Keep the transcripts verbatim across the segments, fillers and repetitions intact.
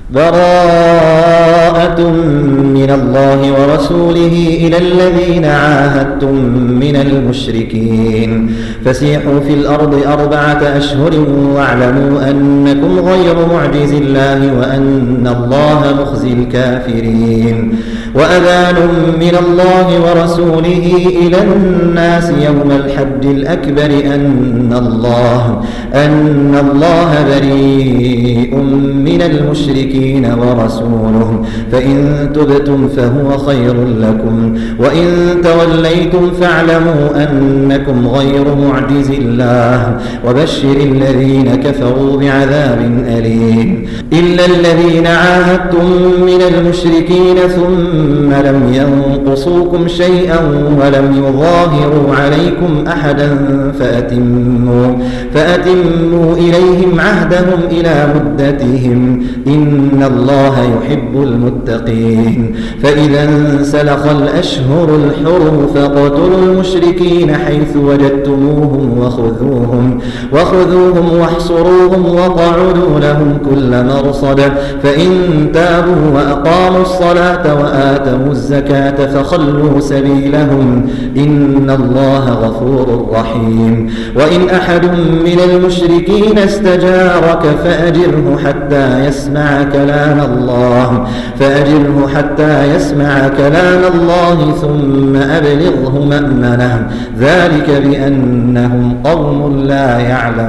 براءة من الله ورسوله إلى الذين عاهدتم من المشركين فسيحوا في الأرض أربعة أشهر واعلموا أنكم غير معجز الله وأن الله مخزي الكافرين وأذان من الله ورسوله إلى الناس يوم الحج الأكبر أن الله أن الله بريء من المشركين ورسوله فإن تبتم فهو خير لكم وإن توليتم فاعلموا أنكم غير معجز الله وبشر الذين كفروا بعذاب أليم إلا الذين عاهدتم من المشركين ثم لم ينقصوكم شيئا ولم يظاهروا عليكم أحدا فأتموا, فأتموا إليهم عهدهم إلى مدتهم إن الله يحب المتقين فإذا انسلخ الأشهر الحرم فاقتلوا المشركين حيث وجدتموهم وخذوهم, وخذوهم واحصروهم وقعدوا لهم كل مرصد فإن تابوا وأقاموا الصلاة وآتوا الزكاة فخلوا سبيلهم إن الله غفور رحيم وإن أحد من المشركين استجارك فأجره حتى يسمع كلام الله فأجره حتى يسمع كلام الله ثم أبلغه مأمنه ذلك بأنهم قوم لا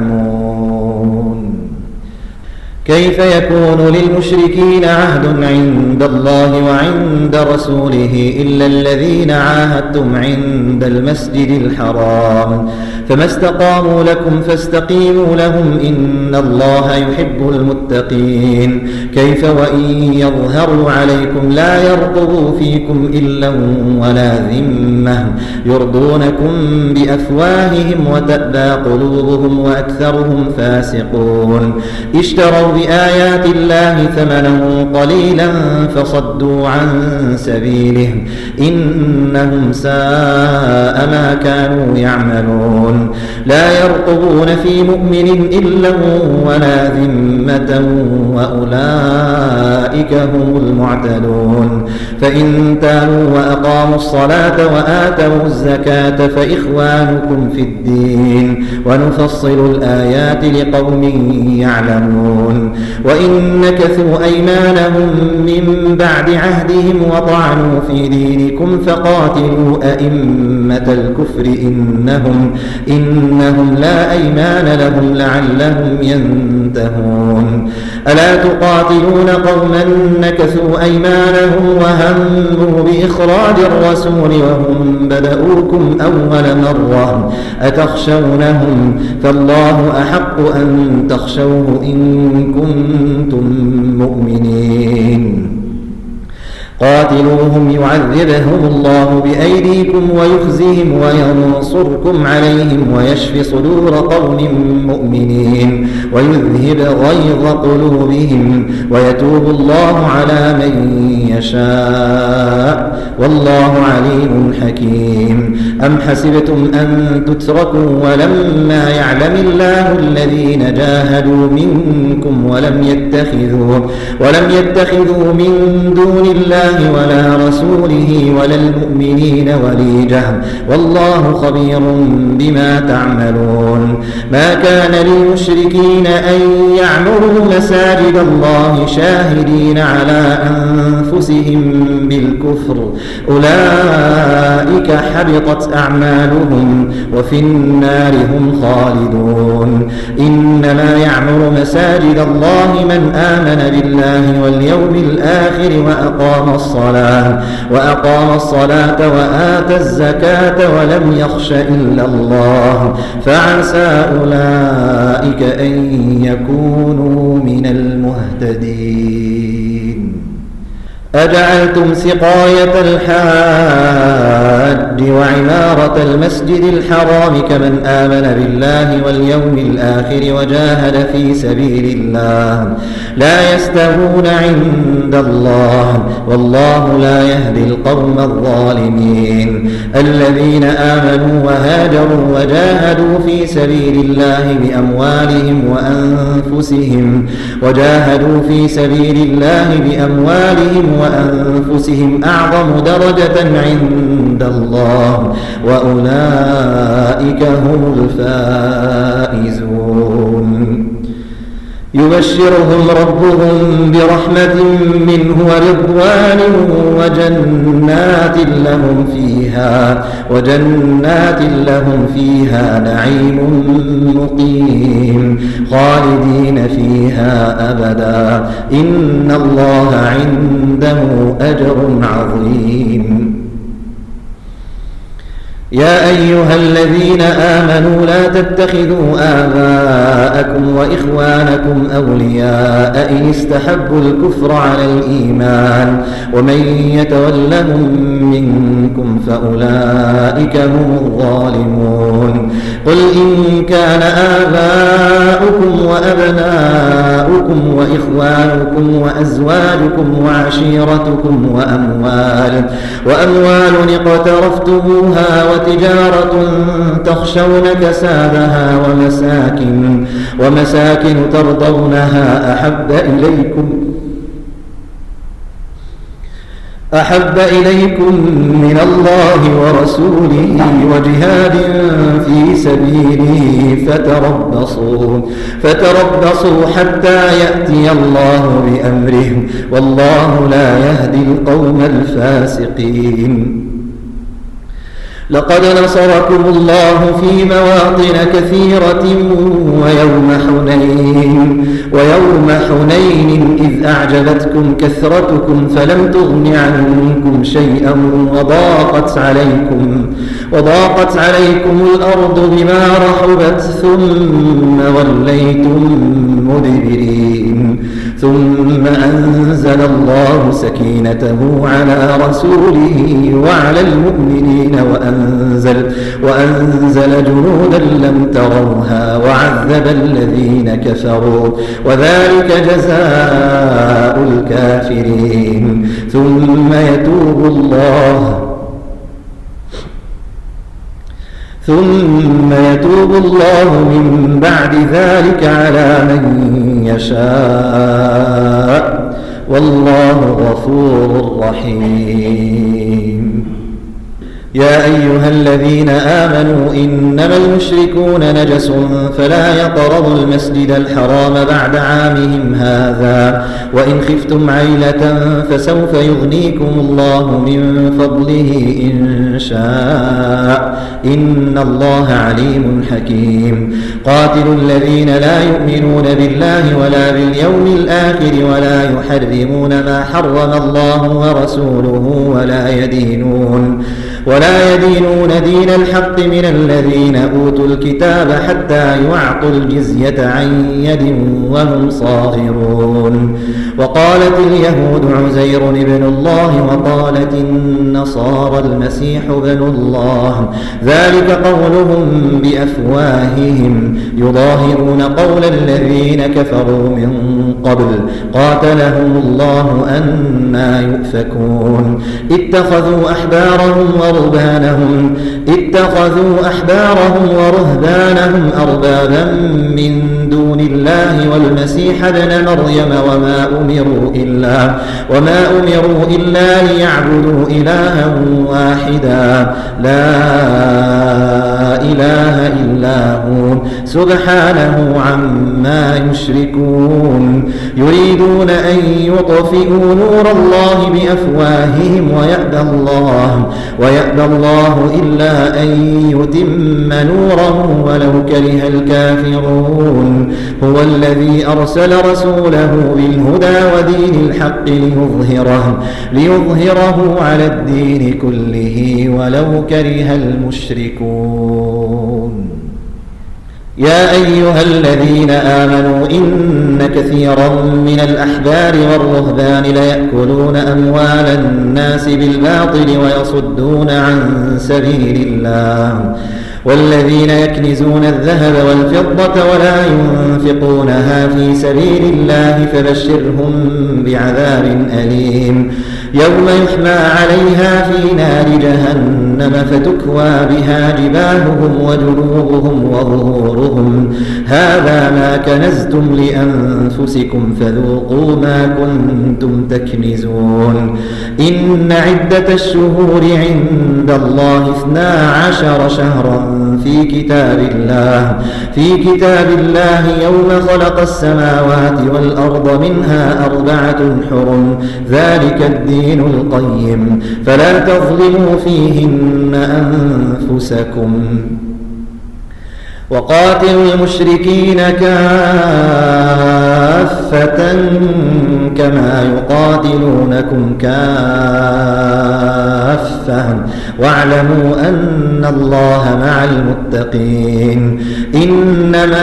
يعلمون كيف يكون للمشركين عهد عند الله وعند رسوله إلا الذين عاهدتم عند المسجد الحرام فما استقاموا لكم فاستقيموا لهم إن الله يحب المتقين كيف وإن يظهروا عليكم لا يرقبوا فيكم إلا ولا ذمة يرضونكم بأفواههم وتأبى قلوبهم وأكثرهم فاسقون اشتروا بآيات الله ثمنا قليلا فصدوا عن سبيله إنهم ساء ما كانوا يعملون لا يرقبون في مؤمن إلا ولا ذمة وأولئك هم المعتدون فإن تابوا وأقاموا الصلاة وآتوا الزكاة فإخوانكم في الدين ونفصل الآيات لقوم يعلمون وإن نكثوا أيمانهم من بعد عهدهم وطعنوا في دينكم فقاتلوا أئمة الكفر إنهم, إنهم لا أيمان لهم لعلهم ينتهون ألا تقاتلون قوما نكثوا أيمانهم وهموا بإخراج الرسول وهم بدؤوكم أول مرة أتخشونهم فالله أحق أن تخشوه إن كنتم مؤمنين قاتلوهم يعذبهم الله بأيديكم ويخزهم وينصركم عليهم ويشفي صدور قوم مؤمنين ويذهب غيظ قلوبهم ويتوب الله على من يشاء والله عليم حكيم أم حسبتم أن تتركوا ولما يعلم الله الذين جاهدوا منكم ولم يتخذوا, ولم يتخذوا من دون الله ولا رسوله ولا المؤمنين وليجة والله خبير بما تعملون ما كان للمشركين أن يعمروا مساجد الله شاهدين على أنفسهم بالكفر أولئك حبطت أعمالهم وفي النار هم خالدون إنما يعمر مساجد الله من آمن بالله واليوم الآخر وأقام الصلاة وأقام الصلاة وآتى الزكاة ولم يخش إلا الله فعسى أولئك أن يكونوا من المهتدين أجعلتم سقاية الحاج وعمارة المسجد الحرام كمن آمن بالله واليوم الآخر وجاهد في سبيل الله لا يستوون عند الله والله لا يهدي القوم الظالمين. الذين آمنوا وهاجروا وجاهدوا في سبيل الله بأموالهم وأنفسهم وجاهدوا في سبيل الله بأموالهم وأنفسهم أعظم درجة عند الله وأولئك هم الفائزون. يبشرهم ربهم برحمة منه ورضوان وجنات لهم فيها وجنات لهم فيها نعيم مقيم خالدين فيها أبدا إن الله عنده أجر عظيم. يا أيها الذين آمنوا لا تتخذوا آباءكم وإخوانكم أولياء إن استحبوا الكفر على الإيمان ومن يتولهم منكم فأولئك هم الظالمون. قل إن كان آباؤكم وأبناؤكم وإخوانكم وأزواجكم وعشيرتكم وأموال وأموال اقترفتموها وتجارة تخشون كسادها ومساكن ومساكن ترضونها أحب إليكم أحب إليكم من الله ورسوله وجهاد في سبيله فتربصوا فتربصوا حتى يأتي الله بأمره والله لا يهدي القوم الفاسقين. لقد نصركم الله في مواطن كثيرة ويوم حنين ويوم حنين إذ أعجبتكم كثرتكم فلم تغن عنكم شيئا وضاقت عليكم وضاقت عليكم الأرض بما رحبت ثم وليتم مدبرين ثم أنزل الله سكينته على رسوله وعلى المؤمنين وأنزل, وأنزل جنودا لم تروها وعذب الذين كفروا وذلك جزاء الكافرين. ثم يتوب الله ثم يتوب الله من بعد ذلك على من يشاء والله غفور رحيم. يا أيها الذين آمنوا إنما المشركون نجس فلا يقربوا المسجد الحرام بعد عامهم هذا وإن خفتم عيلة فسوف يغنيكم الله من فضله إن شاء إن الله عليم حكيم. قاتلوا الذين لا يؤمنون بالله ولا باليوم الآخر ولا يحرمون ما حرم الله ورسوله ولا يدينون ولا يدينون دين الحق من الذين أوتوا الكتاب حتى يعطوا الجزية عن يد وهم صاغرون. وقالت اليهود عزير ابن الله وقالت النصارى المسيح ابن الله ذلك قولهم بأفواههم يظاهرون قول الذين كفروا من قبل قاتلهم الله أنى يؤفكون. اتخذوا أحبارهم ورهبانهم اتخذوا أحبارهم ورهبانهم أربابا من دون الله والمسيح ابن مريم وما أمروا إلا وما أمروا إلا ليعبدوا إلها واحدا لا إله إلا هو سبحانه عما يشركون. يريدون أن يطفئوا نور الله بأفواههم ويأبى الله ويأبى الله إلا أن يتم نوره ولو كره الكافرون. هو الذي أرسل رسوله بالهدى ودين الحق ليظهره, ليظهره على الدين كله ولو كره المشركون. يا أيها الذين آمنوا إن كثيرا من الأحبار والرهبان ليأكلون أموال الناس بالباطل ويصدون عن سبيل الله والذين يكنزون الذهب والفضة ولا ينفقونها في سبيل الله فبشرهم بعذاب أليم يوم يحمى عليها في نار جهنم فتكوى بها جباههم وجنوبهم وظهورهم هذا ما كنزتم لأنفسكم فذوقوا ما كنتم تكنزون إن عدة الشهور عند الله اثنا عشر شهرا في كتاب الله في كتاب الله يوم خلق السماوات والأرض منها أربعة حرم ذلك الدين القيم فلا تظلموا فيهن أنفسكم وقاتلوا المشركين كافة كما يقاتلونكم كافة واعلموا أن الله مع المتقين إنما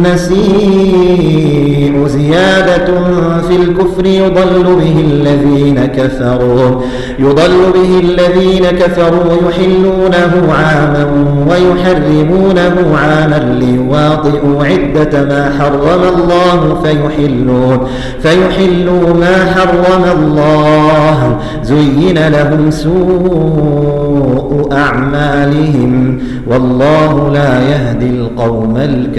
النسيء زيادة في الكفر يضل به الذين كفروا يضل به الذين كفروا يحلونه عاما ويحرمونه عاما ليواطئوا عدة ما حرم الله فيحلوا فيحلوا ما حرم الله زين لهم سوء أعمالهم والله لا يهدي القوم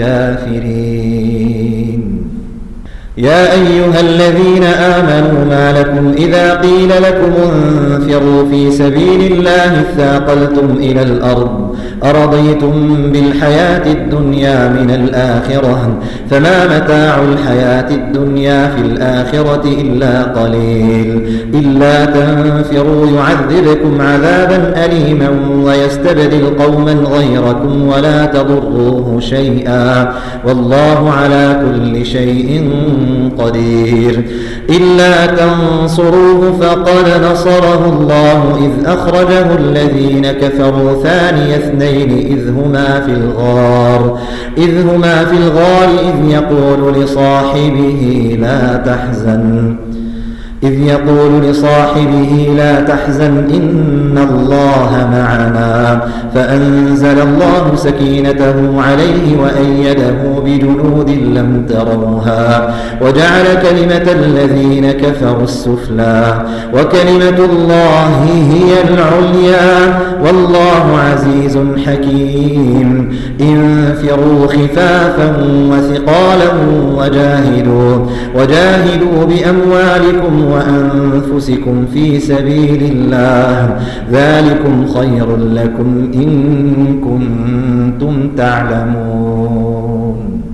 الكافرين يا أيها الذين آمنوا ما لكم إذا قيل لكم انفروا في سبيل الله اثاقلتم إلى الأرض أرضيتم بالحياة الدنيا من الآخرة فما متاع الحياة الدنيا في الآخرة إلا قليل إلا تنفروا يعذبكم عذابا أليما ويستبدل قوما غيركم ولا تضروه شيئا والله على كل شيء قدير إلا تنصروه فقد نصره الله إذ أخرجه الذين كفروا ثاني اثنين إذ هما في الغار إذ هما في الغار إذ يقول لصاحبه لا تحزن إذ يقول لصاحبه لا تحزن إن الله معنا فأنزل الله سكينته عليه وأيده بجنود لم تروها وجعل كلمة الذين كفروا السفلى وكلمة الله هي العليا والله عزيز حكيم انفروا خفافا وثقالا وجاهدوا وجاهدوا بأموالكم وأنفسكم في سبيل الله ذلكم خير لكم إن كنتم تعلمون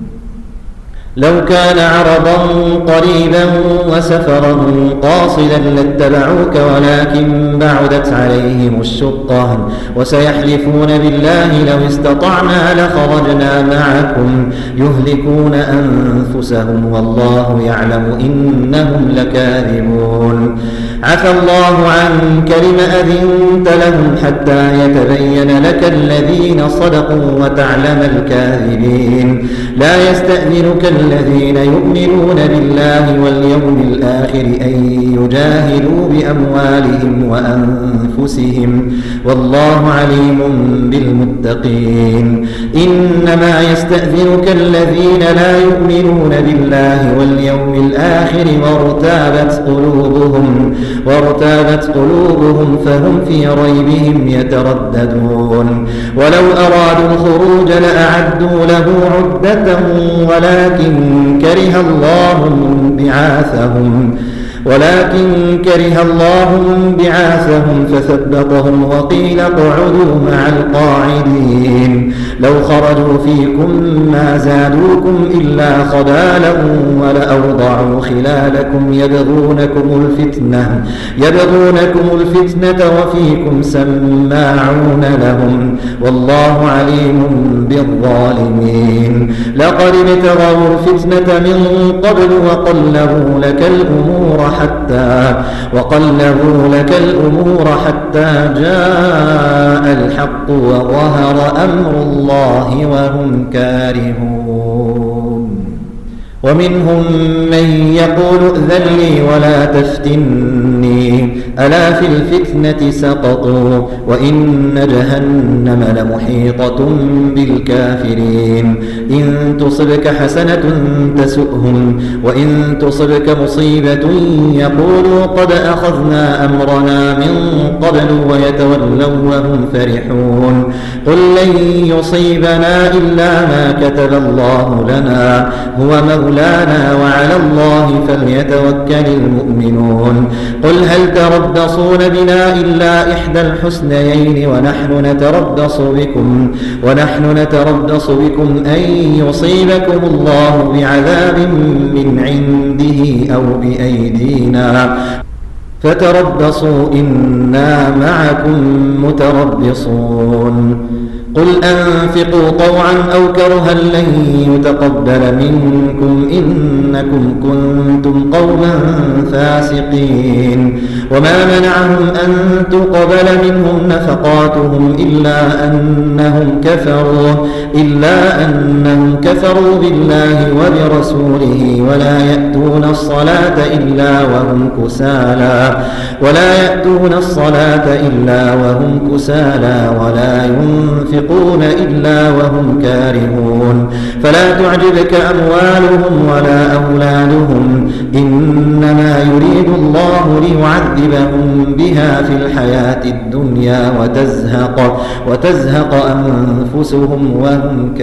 لو كان عرضا قريبا وسفرا قاصدا لاتبعوك ولكن بعدت عليهم الشقة وسيحلفون بالله لو استطعنا لخرجنا معكم يهلكون أنفسهم والله يعلم إنهم لكاذبون عفى الله عنك لم أذنت لهم حتى يتبين لك الذين صدقوا وتعلم الكاذبين لا يستأذنك الذين يؤمنون بالله واليوم الآخر أن يجاهدوا بأموالهم وأنفسهم والله عليم بالمتقين إنما يستأذنك الذين لا يؤمنون بالله واليوم الآخر وارتابت قلوبهم وارتابت قلوبهم فهم في ريبهم يترددون ولو أرادوا الخروج لأعدوا له عدة ولكن كره الله بعاثهم ولكن كره الله بعاثهم فثبطهم وقيل اقعدوا مع القاعدين لو خرجوا فيكم ما زادوكم إلا خبالا ولأوضعوا خلالكم يبغونكم الفتنة يبغونكم الفتنة وفيكم سماعون لهم والله عليم بالظالمين لقد ابتغوا الفتنة من قبل وقلبوا لك الأمور حتى وقلبوا لك الأمور حتى جاء الحق وظهر أمر الله وهم كارهون ومنهم من يقول ائذن لي ولا تفتني ألا في الفتنة سقطوا وإن جهنم لمحيطة بالكافرين إن تصبك حسنة تسؤهم وإن تصبك مصيبة يقولوا قد أخذنا أمرنا من قبل ويتولوا وهم فرحون قل لن يصيبنا إلا ما كتب الله لنا هو مولانا وعلى الله فليتوكل المؤمنون قل هل تربصون بنا إلا إحدى الحسنيين ونحن نتربص بكم ونحن نتربص بكم أن يصيبكم الله بعذاب من عنده أو بأيدينا فتربصوا إنا معكم متربصون قل أنفقوا طوعا أو كرها لن يتقبل منكم إنكم كنتم قوما فاسقين وما منعهم أن تقبل منهم نفقاتهم إلا أنهم كفروا إلا أنهم كفروا بالله وبرسوله ولا يأتون الصلاة إلا وهم كسالى ولا يأتون الصلاة إلا وهم كسالى ولا ينفقون إلا وهم كارهون فلا تعجبك أموالهم ولا أولادهم إنما يريد الله ليعذبهم بها في الحياة الدنيا وتزهق, وتزهق أنفسهم وهم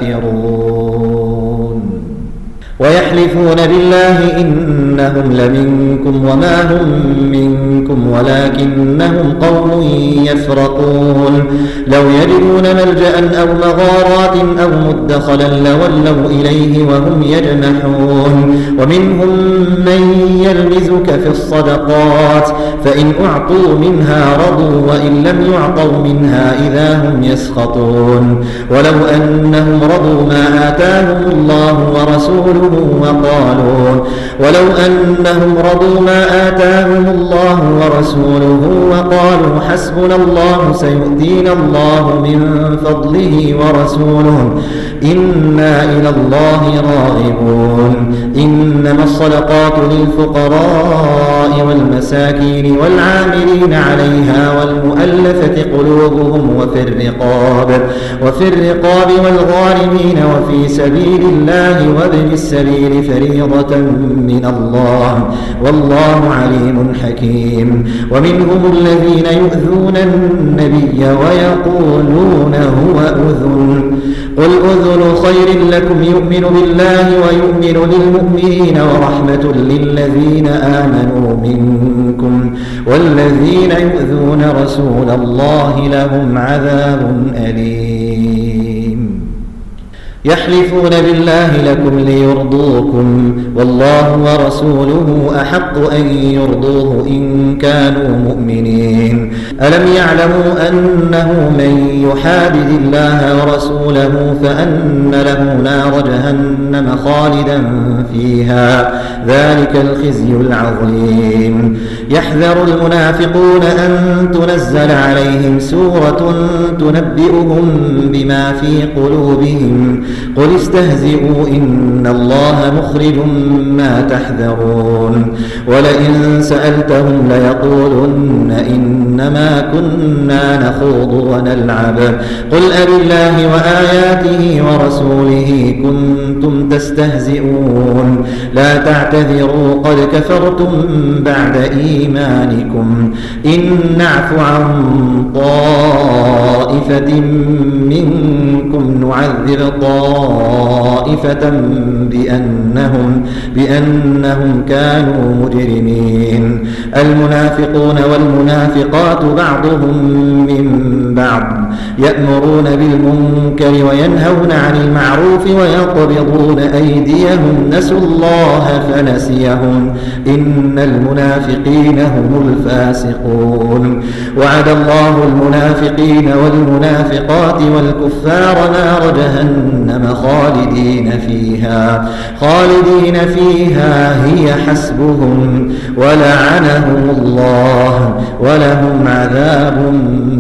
كافرون ويحلفون بالله إنهم لمنكم وما هم منكم ولكنهم قوم يفرقون لو يجدون ملجأ أو مغارات أو مدخلا لولوا إليه وهم يجمحون ومنهم من يلمزك في الصدقات فإن أعطوا منها رضوا وإن لم يعطوا منها إذا هم يسخطون ولو أنهم رضوا ما آتاهم الله ورسوله وقالوا ولو أنهم رضوا ما آتاهم الله ورسوله وقالوا حسبنا الله سيؤتينا الله من فضله ورسوله إنا إلى الله راغبون إنما الصدقات للفقراء والمساكين والعاملين عليها والمؤلفة قلوبهم وفي الرقاب وفي الرقاب والغارمين وفي سبيل الله وابن السبيل فريضة من الله والله عليم حكيم ومنهم الذين يؤذون النبي ويقولون هو أذن قل أذن خير لكم يؤمن بالله ويؤمن للمؤمنين ورحمة للذين آمنوا منكم والذين يؤذون رسول الله لهم عذاب أليم يحلفون بالله لكم ليرضوكم والله ورسوله أحق أن يرضوه إن كانوا مؤمنين ألم يعلموا أنه من يحادد الله ورسوله فأن له نار جهنم خالدا فيها ذلك الخزي العظيم يحذر المنافقون أن تنزل عليهم سورة تنبئهم بما في قلوبهم قل استهزئوا إن الله مخرج ما تحذرون ولئن سألتهم ليقولن إنما كنا نخوض ونلعب قل أبالله وآياته ورسوله كنتم تستهزئون لا تعتذروا قد كفرتم بعد إيمانكم إن نعف عن طائفة منكم نعذب طائفة بأنهم, بأنهم كانوا مجرمين المنافقون والمنافقات بعضهم من بعض يأمرون بالمنكر وينهون عن المعروف ويقبضون أيديهم نسوا الله فنسيهم إن المنافقين هم الفاسقون وعد الله المنافقين والمنافقات والكفار نار جهنم خالدين فيها خالدين فيها هي حسبهم ولعنهم الله ولهم عذاب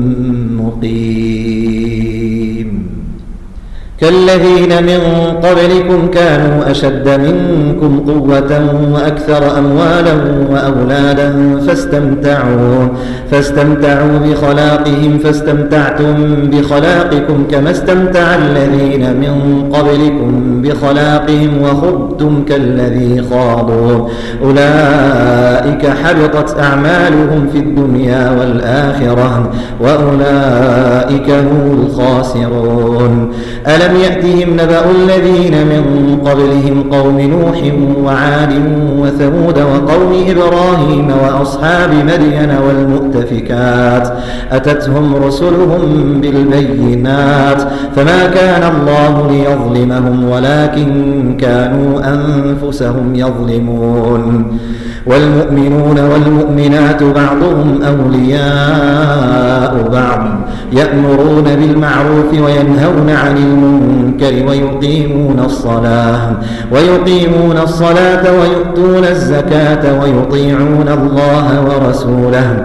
مقيم كالذين من قبلكم كانوا أشد منكم قوة وأكثر أموالا وأولادا فاستمتعوا فاستمتعوا بخلاقهم فاستمتعتم بخلاقكم كما استمتع الذين من قبلكم بخلاقهم وخضتم كالذي خاضوا أولئك حبطت أعمالهم في الدنيا والآخرة وأولئك هم الخاسرون ألم يأتهم نبأ الذين من قبلهم قوم نوح وعاد وثمود وقوم إبراهيم وأصحاب مدين والمؤتفكات أتتهم رسلهم بالبينات فما كان الله ليظلمهم ولكن كانوا أنفسهم يظلمون والمؤمنون والمؤمنات بعضهم أولياء بعض يأمرون بالمعروف وينهون عن المنكر ويقيمون الصلاة ويقيمون الصلاة ويؤتون الزكاة ويطيعون الله ورسوله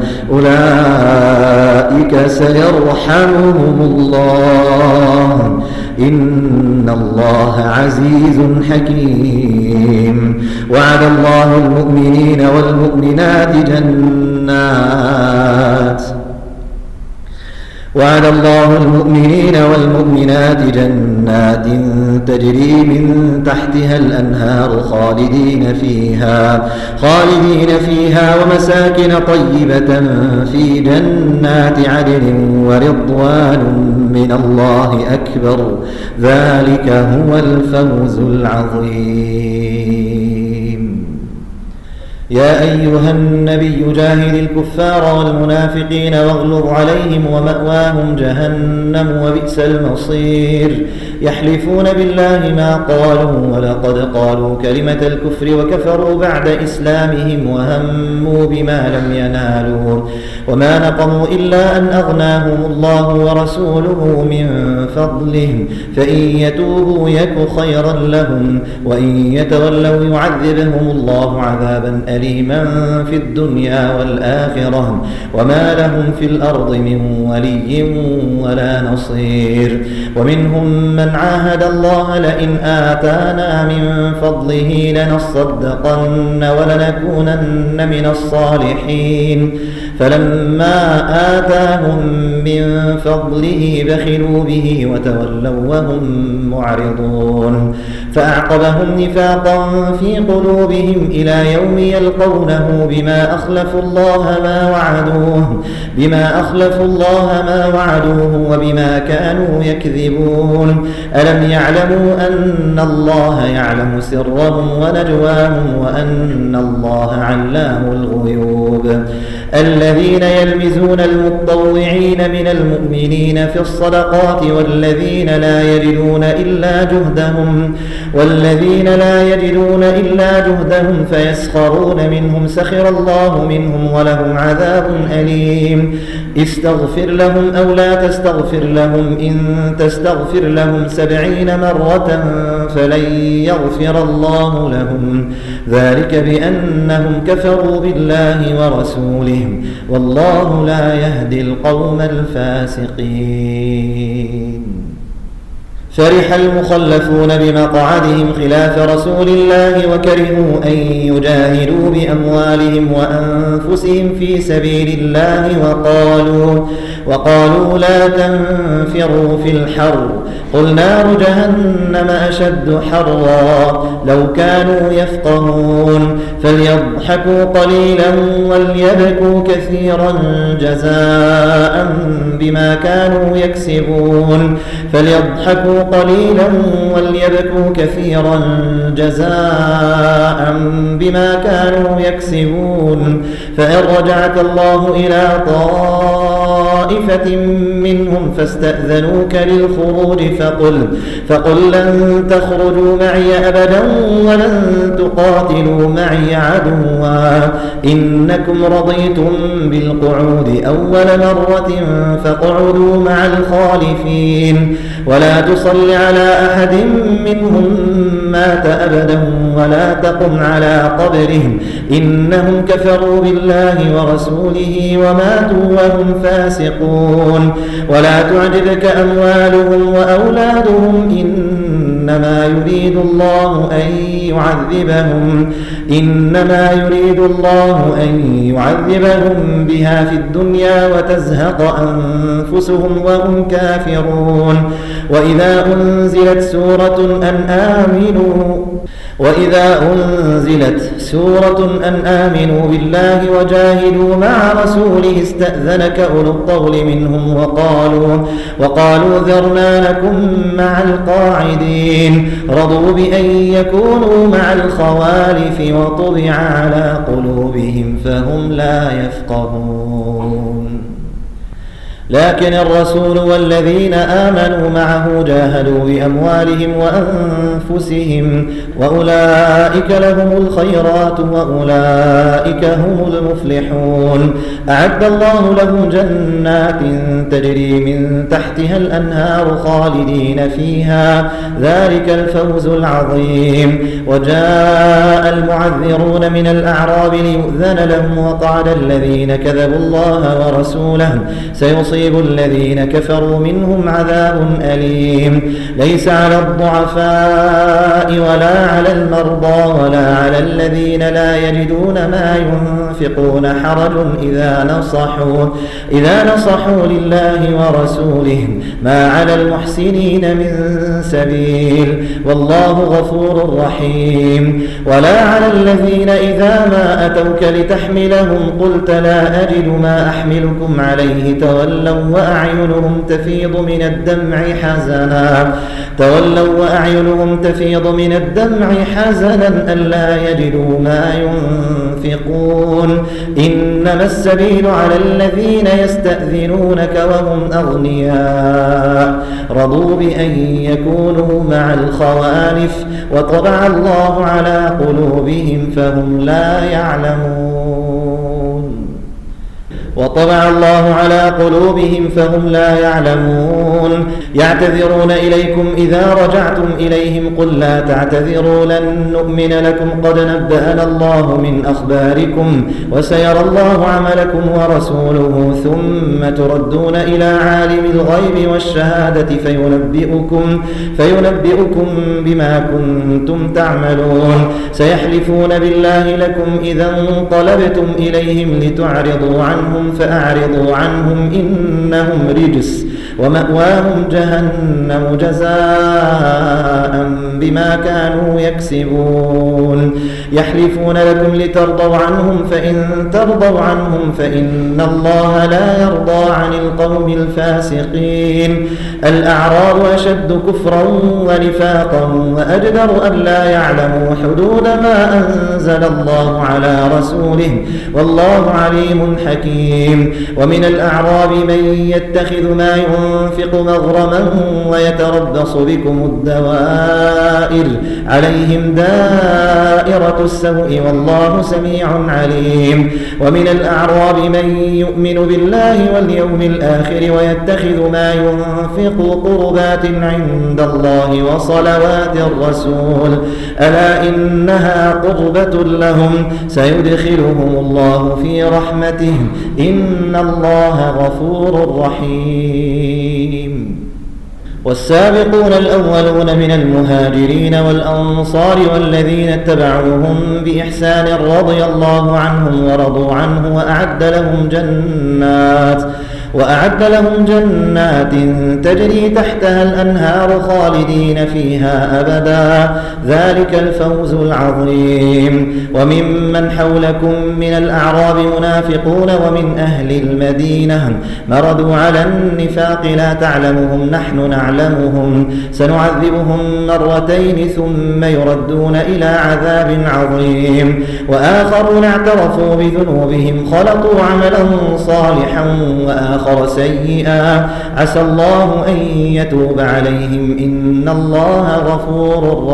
أولئك سيرحمهم الله إن الله عزيز حكيم وعد الله المؤمنين والمؤمنات جنات وعد الله المؤمنين والمؤمنات جنات تجري من تحتها الأنهار خالدين فيها خالدين فيها ومساكن طيبة في جنات عدن ورضوان من الله أكبر ذلك هو الفوز العظيم يا أيها النبي جاهد الكفار والمنافقين واغلظ عليهم ومأواهم جهنم وبئس المصير يحلفون بالله ما قالوا ولقد قالوا كلمة الكفر وكفروا بعد إسلامهم وهموا بما لم ينالوا وما نقموا إلا أن أغناهم الله ورسوله من فضله فإن يتوبوا يك خيرا لهم وإن يتولوا يعذبهم الله عذابا أليما في الدنيا والآخرة وما لهم في الأرض من ولي ولا نصير ومنهم من عاهد الله لئن آتانا من فضله لنصدقن ولنكونن من الصالحين فلما آتاهم من فضله بخلوا به وتولوا وهم معرضون فأعقبهم نفاقا في قلوبهم إلى يوم يلقونه بما أخلفوا الله ما وعدوه بما أخلفوا الله ما وعدوه وبما كانوا يكذبون ألم يعلموا أن الله يعلم سرهم ونجواهم وأن الله علام الغيوب الذين يلمزون المتطوعين من المؤمنين في الصدقات والذين لا يجدون إلا جهدهم والذين لا يجدون إلا جهدهم فيسخرون منهم سخر الله منهم ولهم عذاب أليم استغفر لهم أو لا تستغفر لهم إن تستغفر لهم سبعين مرة فلن يغفر الله لهم ذلك بأنهم كفروا بالله ورسوله والله لا يهدي القوم الفاسقين فرح المخلفون بمقعدهم خلاف رسول الله وكرهوا أن يجاهدوا بأموالهم وأنفسهم في سبيل الله وقالوا وقالوا لا تنفروا في الحر قل نار جهنم أشد حرا لو كانوا يفقهون فليضحكوا قليلا وليبكوا كثيرا جزاء بما كانوا يكسبون فليضحكوا قليلا وليبكوا كثيرا جزاء بما كانوا يكسبون. فإن رجعك الله إلى طائفة منهم فاستأذنوك للخروج فقل, فقل لن تخرجوا معي أبدا ولن تقاتلوا معي عدوا إنكم رضيتم بالقعود أول مرة فاقعدوا مع الخالفين ولا تصل على أحد منهم مات أبدا ولا تقم على قبرهم إنهم كفروا بالله ورسوله وماتوا وهم فاسقون. ولا تعجبك أموالهم وأولادهم إنما يريد الله أن يعذبهم إنما يريد الله أن يعذبهم بها في الدنيا وتزهق أنفسهم وهم كافرون. وإذا أنزلت سورة أن آمنوا وإذا أنزلت سورة أن آمنوا بالله وجاهدوا مع رسوله استأذنك أولو الطول منهم وقالوا, وقالوا ذرنا لكم مع القاعدين رضوا بأن يكونوا مع الخوالف وطبع على قلوبهم فهم لا يفقهون. لكن الرسول والذين آمنوا معه جاهدوا بأموالهم وأنفسهم وأولئك لهم الخيرات وأولئك هم المفلحون. أعد الله لهم جنات تجري من تحتها الأنهار خالدين فيها ذلك الفوز العظيم. وجاء المعذرون من الأعراب ليؤذن لهم وقعد الذين كذبوا الله ورسوله سيصيب الذين كفروا منهم عذاب أليم. ليس على الضعفاء ولا على المرضى ولا على الذين لا يجدون ما ينفقون حرج إذا نصحوا, إذا نصحوا لله ورسوله ما على المحسنين من سبيل والله غفور رحيم. ولا على الذين إذا ما أتوك لتحملهم قلت لا أجد ما أحملكم عليه تولوا وأعينهم تفيض من الدمع حزنا تولوا وأعينهم تفيض من الدمع حزنا ألا يجدوا ما ينفقون. إنما السبيل على الذين يستأذنونك وهم أغنياء رضوا بأن يكونوا مع الخوالف وطبع الله على قلوبهم فهم لا يعلمون وطبع الله على قلوبهم فهم لا يعلمون. يعتذرون إليكم إذا رجعتم إليهم قل لا تعتذروا لن نؤمن لكم قد نبأنا الله من أخباركم وسيرى الله عملكم ورسوله ثم تردون إلى عالم الغيب والشهادة فينبئكم, فينبئكم بما كنتم تعملون. سيحلفون بالله لكم إذا انقلبتم إليهم لتعرضوا عنهم فأعرضوا عنهم إنهم رجس ومأواهم جهنم جزاء بما كانوا يكسبون. يحلفون لكم لترضوا عنهم فإن ترضوا عنهم فإن الله لا يرضى عن القوم الفاسقين. الأعراب أشد كفرا ونفاقا وأجدر أن لا يعلموا حدود ما أنزل الله على رسوله والله عليم حكيم. ومن الأعراب من يتخذ ما ينفق مغرما ويتربص بكم الدوائر عليهم دائرة السوء والله سميع عليم. ومن الأعراب من يؤمن بالله واليوم الآخر ويتخذ ما ينفق قربات عند الله وصلوات الرسول ألا إنها قربة لهم سيدخلهم الله في رحمته إن الله غفور رحيم. والسابقون الأولون من المهاجرين والأنصار والذين اتبعوهم بإحسان رضي الله عنهم ورضوا عنه وأعد لهم جنات وأعد لهم جنات تجري تحتها الأنهار خالدين فيها أبدا ذلك الفوز العظيم. وممن حولكم من الأعراب منافقون ومن أهل المدينة مردوا على النفاق لا تعلمهم نحن نعلمهم سنعذبهم مرتين ثم يردون إلى عذاب عظيم. وآخرون اعترفوا بذنوبهم خلطوا عملا صالحا وآخر سيئا عسى الله أن يتوب عليهم إن الله غفور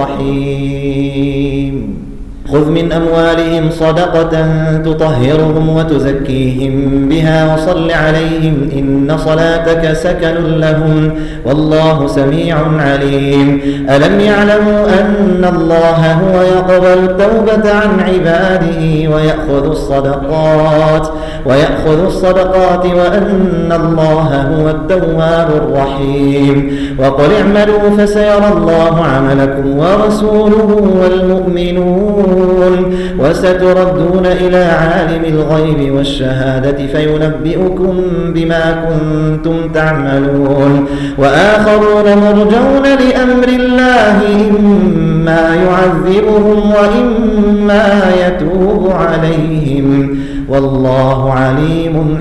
رحيم. خذ من أموالهم صدقة تطهرهم وتزكيهم بها وصل عليهم إن صلاتك سكن لهم والله سميع عليم. ألم يعلموا أن الله هو يقبل التوبة عن عباده ويأخذ الصدقات ويأخذ الصدقات وأن الله هو التواب الرحيم. وقل اعملوا فسيرى الله عملكم ورسوله والمؤمنون وستردون إلى عالم الغيب والشهادة فينبئكم بما كنتم تعملون. وآخرون مرجون لأمر الله إما يعذبهم وإما يتوب عليهم والله عليم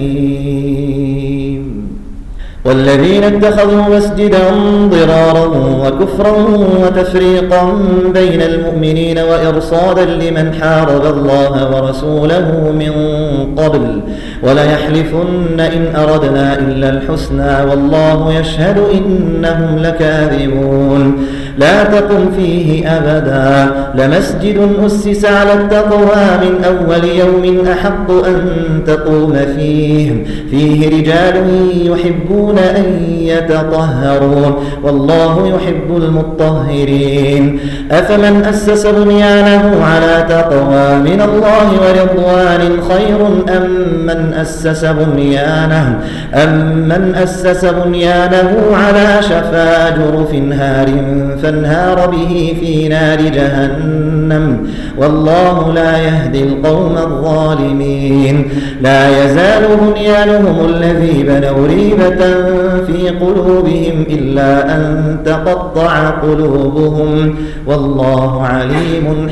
حكيم. والذين اتخذوا مسجدا ضرارا وكفرا وتفريقا بين المؤمنين وإرصادا لمن حارب الله ورسوله من قبل وليحلفن إن أردنا إلا الحسنى والله يشهد إنهم لكاذبون. لا تقم فيه أبدا لمسجد أسس على التقوى من أول يوم أحق أن تقوم فيه فيه رجال يحبون أن يتطهرون والله يحب المطهرين. أفمن أسس بنيانه على تقوى من الله ورضوان خير أم من أسس بنيانه أم من أسس بنيانه على شفا جرف هار فانهار به في نار جهنم والله لا يهدي القوم الظالمين. لا يزال بنيانهم الذي بنوا ريبة في قلوبهم إلا أن تقطع قلوبهم والله عليم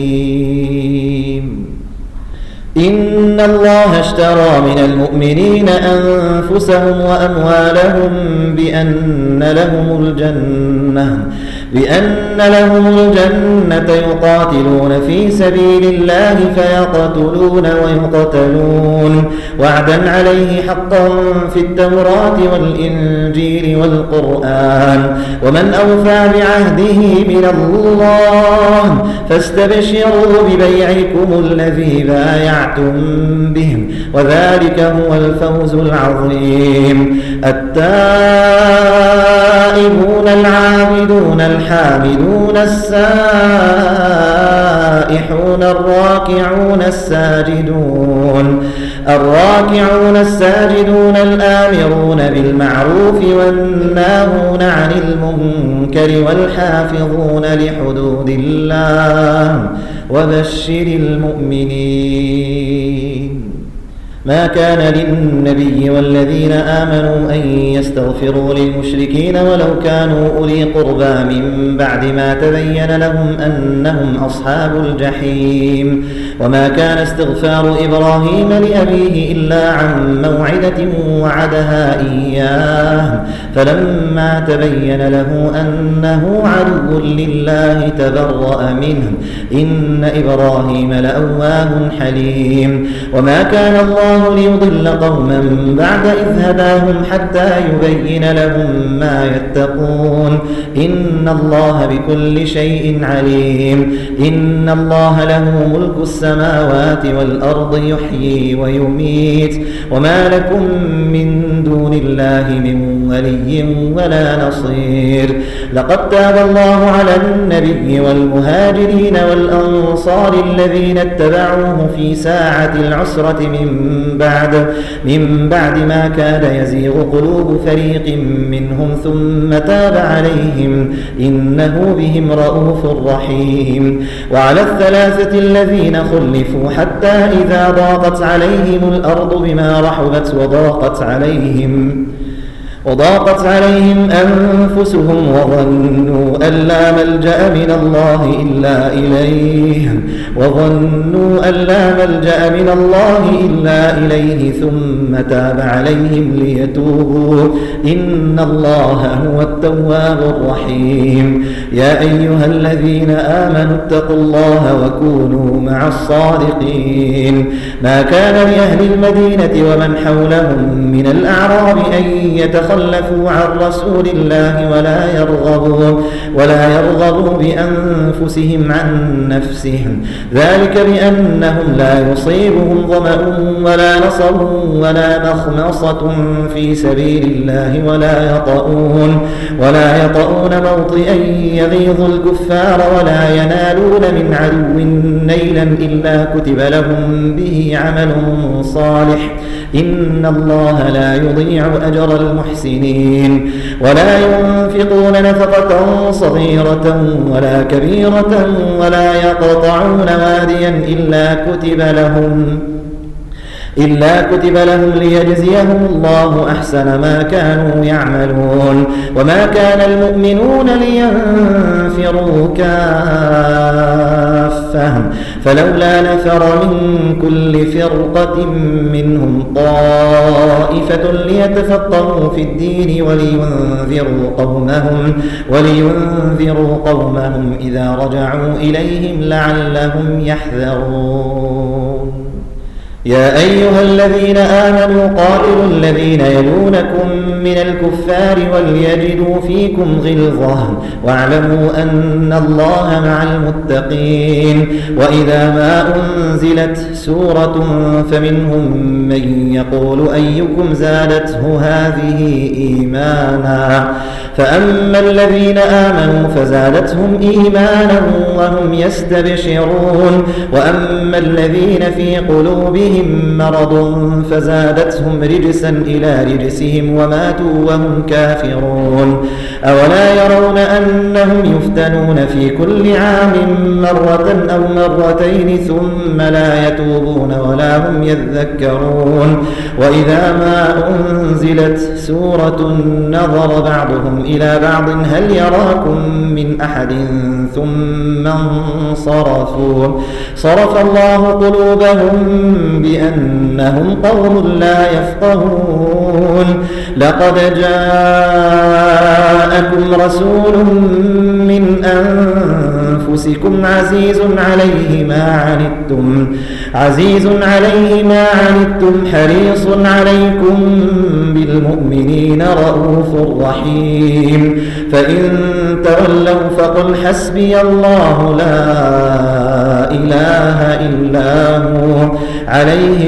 حكيم. إن الله اشترى من المؤمنين أنفسهم وأموالهم بأن لهم الجنة بأن لهم الجنة يقاتلون في سبيل الله فيقتلون ويقتلون وعدا عليه حقا في التوراة والإنجيل والقرآن ومن أوفى بعهده من الله فاستبشروا ببيعكم الذي بايعتم به وذلك هو الفوز العظيم. التائبون العابدون الحامدون السائحون الراكعون الساجدون الراكعون الساجدون الآمرون بالمعروف والناهون عن المنكر والحافظون لحدود الله وبشر المؤمنين. ما كان للنبي والذين آمنوا أن يستغفروا للمشركين ولو كانوا أولي قربى من بعد ما تبين لهم أنهم أصحاب الجحيم. وما كان استغفار إبراهيم لأبيه إلا عن موعدة وعدها إياه فلما تبين له أنه عدو لله تبرأ منه إن إبراهيم لأواه حليم. وما كان الله ليضل قوما بعد إذ هداهم حتى يبين لهم ما يتقون إن الله بكل شيء عليم. إن الله له ملك السماوات والأرض يحيي ويميت وما لكم من دون الله من ولي ولا نصير. لقد تاب الله على النبي والمهاجرين والأنصار الذين اتبعوه في ساعة العسرة من بعد من بعد ما كاد يزيغ قلوب فريق منهم ثم تاب عليهم إنه بهم رؤوف رحيم. وعلى الثلاثة الذين خلفوا حتى إذا ضاقت عليهم الأرض بما رحبت وضاقت عليهم وضاقت عليهم أنفسهم وظنوا أن لا ملجأ من الله إلا إليه وظنوا أن لا ملجأ من الله إلا إليه ثم تاب عليهم ليتوبوا إن الله هو التواب الرحيم. يا أيها الذين آمنوا اتقوا الله وكونوا مع الصادقين. ما كان لأهل المدينة ومن حولهم من الأعراب أن يتخلفوا خلفوا عن رسول الله ولا يرغبوا ولا يرغبوا بأنفسهم عن نفسهم ذلك بأنهم لا يصيبهم ظمأ ولا نصب ولا مخمصة في سبيل الله ولا يطؤون ولا يطؤون موطئا يغيظ الكفار ولا ينالون من عدو نيلا إلا كتب لهم به عمل صالح إن الله لا يضيع أجر المحسنين. ولا ينفقون نفقة صغيرة ولا كبيرة ولا يقطعون واديا إلا كتب لهم إلا كتب لهم ليجزيهم الله أحسن ما كانوا يعملون. وما كان المؤمنون لينفروا كافة فلولا نفر من كل فرقة منهم طائفة ليتفقهوا في الدين ولينذروا قومهم ولينذروا قومهم إذا رجعوا إليهم لعلهم يحذرون. يا أيها الذين آمنوا قاتلوا الذين يلونكم من الكفار وليجدوا فيكم غلظة واعلموا أن الله مع المتقين. وإذا ما أنزلت سورة فمنهم من يقول أيكم زادته هذه إيمانا فأما الذين آمنوا فزادتهم إيمانا وهم يستبشرون وأما الذين في قلوبهم مرض فزادتهم رجسا إلى رجسهم وماتوا وهم كافرون. أولا يرون أنهم يفتنون في كل عام مرة أو مرتين ثم لا يتوبون ولا هم يذكرون. وإذا ما أنزلت سورة نظر بعضهم إلى بعض هل يراكم من أحد ثم انصرفوا صرف الله قلوبهم بأنهم قوم لا يفقهون. لقد جاءكم رسول من أنفسكم عزيز عليه ما عنتم عزيز عليه ما عنتم حريص عليكم بالمؤمنين رؤوف رحيم. فإن تولوا فقل حسبي الله لا إله إلا هو عليه عليه توكلت وهو رب العرش العظيم.